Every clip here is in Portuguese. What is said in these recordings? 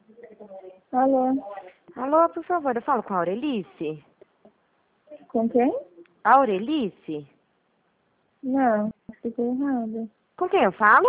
Alô? Alô, por favor, eu falo com a Aurelice? Com quem? A Aurelice? Não, ficou errado. Com quem eu falo?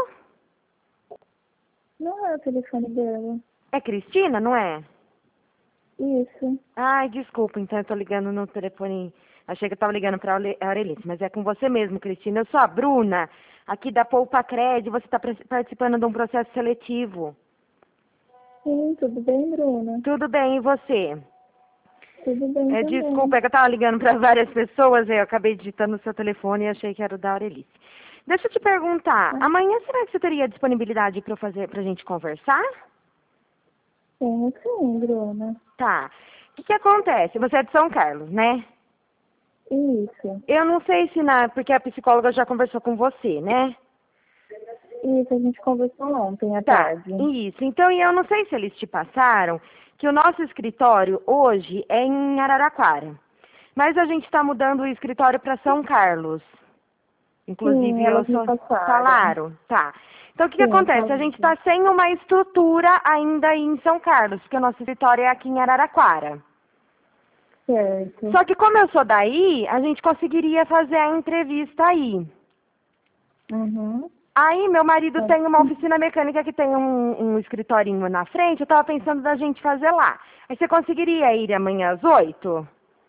Não é o telefone dela. É Cristina, não é? Isso. Ai, desculpa, então eu tô ligando no telefone. Achei que eu tava ligando pra Aurelice, mas é com você mesmo, Cristina. Eu sou a Bruna, aqui da Poupa Cred. Você tá participando de um processo seletivo. Sim, tudo bem, Bruna? Tudo bem, e você? Tudo bem também. Desculpa, é que eu tava ligando pra várias pessoas, aí eu acabei digitando o seu telefone e achei que era o da Aurelice. Deixa eu te perguntar, Ah, amanhã será que você teria disponibilidade pra gente conversar? tenho sim, Bruna. Tá. O que acontece? Você é de São Carlos, né? Isso. Eu não sei se porque a psicóloga já conversou com você, né? Isso, a gente conversou ontem à Tá, tarde. isso. Então, e eu não sei se eles te passaram que o nosso escritório hoje é em Araraquara. Mas a gente está mudando o escritório para São Carlos. Sim, Inclusive, eu elas me sou... passaram. Falaram? Tá. Então, o que Sim, acontece? A gente está falaram. sem uma estrutura ainda aí em São Carlos, porque o nosso escritório é aqui em Araraquara. Certo. Só que como eu sou daí, a gente conseguiria fazer a entrevista aí. Uhum. Aí, meu marido Tá. tem uma oficina mecânica que tem um escritorinho na frente, eu tava pensando da gente fazer lá. Aí você conseguiria ir amanhã às 8?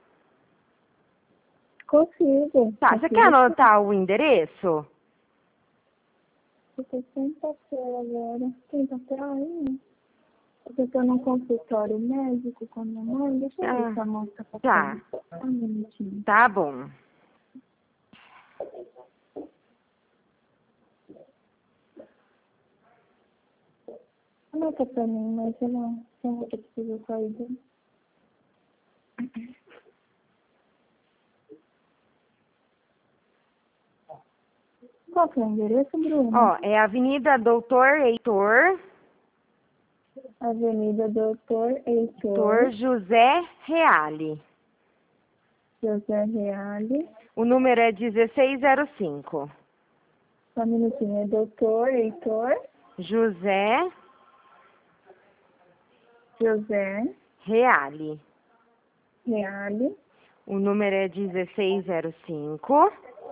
Consigo. Tá, você quer Consigo sim. anotar o endereço? Fica quinta-feira agora. Quinta-feira ainda. Eu tô num consultório médico com a minha mãe. Deixa eu ver Ah, se a moça tá tá, passando. Um minutinho. tá bom. Anota pra mim, mas eu não que precisa sair. Qual que é o endereço, Bruna? Ó, é Avenida Doutor Avenida Doutor Heitor Heitor José Reale. José Reale. O número é 1605. Só um minutinho. É Doutor Heitor José José Reale. Reale. O número é 1605.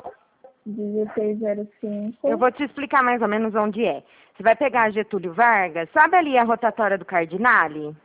Eu 1605. vou te explicar mais ou menos onde é. Você vai pegar a Getúlio Vargas, sabe ali a rotatória do Cardinale?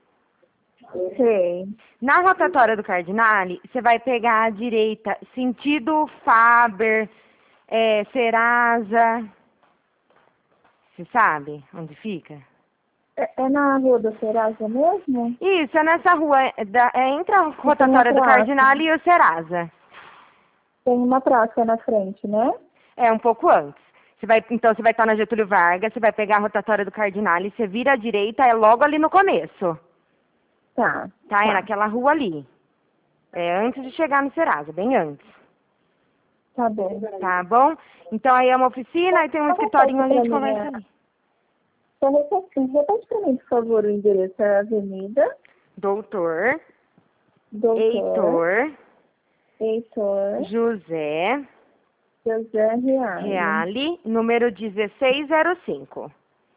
Sei. Na rotatória do Cardinale, você vai pegar a direita, sentido Faber, Serasa. Você sabe onde fica? É na rua da Serasa mesmo? Isso, é nessa rua, entre a Que tem a rotatória do praça. Cardinale e o Serasa. Tem uma praça na frente, né? É um pouco antes. Então você vai estar na Getúlio Vargas, você vai pegar a rotatória do Cardinale, você vira à direita, é logo ali no começo. Tá, Tá? É tá. naquela rua ali. É antes de chegar no Serasa, bem antes. Tá bom. Tá bom? Então aí é uma oficina, aí tem um Só escritorinho, repete a pra gente mim, conversa ali. só repete pra mim, por favor, o endereço. É Avenida Doutor Doutor Heitor Heitor José José Reale, Reale, número 1605.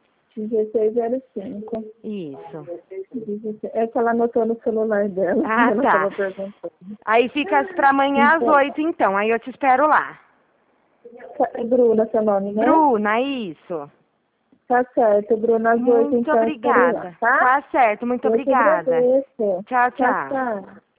1605. Isso. É que ela anotou no celular dela, Ah, ela tá. estava perguntando. Aí fica pra amanhã às Então, 8, então. Aí eu te espero lá. é Bruna seu nome, né? Bruna, isso. Tá certo, Bruna, às 8 Muito então eu estarei lá, obrigada. tá? Tá certo, muito Eu que obrigada. agradeço. Tchau, Tchau, tchau. tchau.